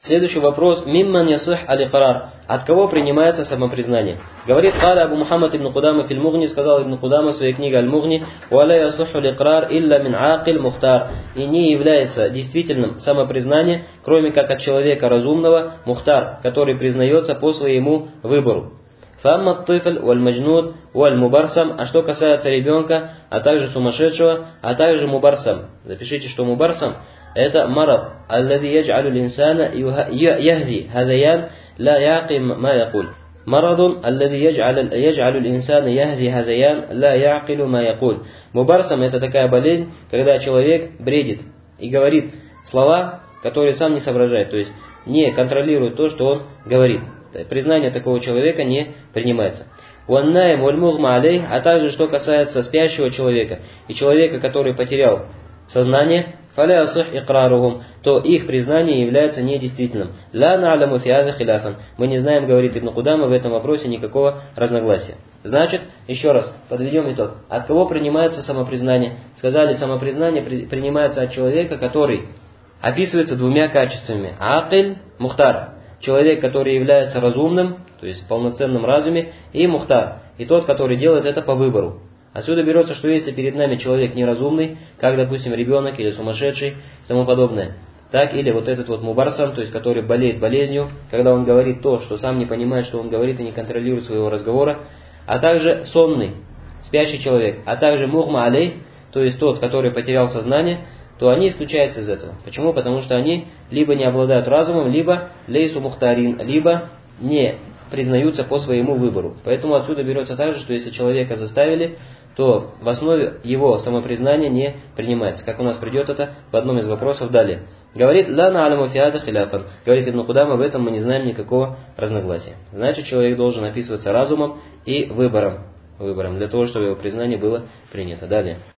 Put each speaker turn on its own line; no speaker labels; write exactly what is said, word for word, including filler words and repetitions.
Следующий вопрос. Мимман ясух аль-икрар. От кого принимается самопризнание? Говорит Каля Абу Мухаммад ибн Кудама фил Мугни, сказал ибн Кудама в своей книге Аль-Мугни, «Валя ясух аль-икрар илля мин акиль мухтар». И не является действительным самопризнание, кроме как от человека разумного, мухтар, который признается по своему выбору. Фамма тыфль валь маджнуд валь мубарсам. А что касается ребенка, а также сумасшедшего, а также мубарсам. Запишите, что мубарсам это марад, аллази ядж'алю линсана яхзи хазаян ла яқим ма якуль. Марадун, аллази ядж'алю линсана яхзи хазаян ла яқилу ма якуль. Мубарсам это такая болезнь, когда человек бредит и говорит слова, которые сам не соображает, то есть не контролирует то, что он говорит. Признание такого человека не принимается. Уаннаем вальмугма алей, а также что касается спящего человека и человека, который потерял сознание, фаля асух икрарухум, то их признание является недействительным. Ла на'ламу фи хаза хиляфан. Мы не знаем, говорит Ибн Кудама, в этом вопросе никакого разногласия. Значит, еще раз, подведем итог. От кого принимается самопризнание? Сказали, самопризнание принимается от человека, который описывается двумя качествами. Акиль, мухтар. Человек, который является разумным, то есть в полноценном разуме, и мухтар. И тот, который делает это по выбору. Отсюда берется, что если перед нами человек неразумный, как, допустим, ребенок или сумасшедший и тому подобное, так или вот этот вот мубарсан, то есть который болеет болезнью, когда он говорит то, что сам не понимает, что он говорит и не контролирует своего разговора, а также сонный, спящий человек, а также мухма алей, то есть тот, который потерял сознание, то они исключаются из этого. Почему? Потому что они либо не обладают разумом, либо лейсу мухтарин, либо не признаются по своему выбору. Поэтому отсюда берется также, что если человека заставили, то в основе его самопризнания не принимается. Как у нас придет это в одном из вопросов далее. Говорит, ла на'ламу фи хаза хиляфан. Говорит Ибн Кудама, в этом мы не знаем никакого разногласия. Значит, человек должен описываться разумом и выбором. Выбором, для того, чтобы его признание было принято. Далее.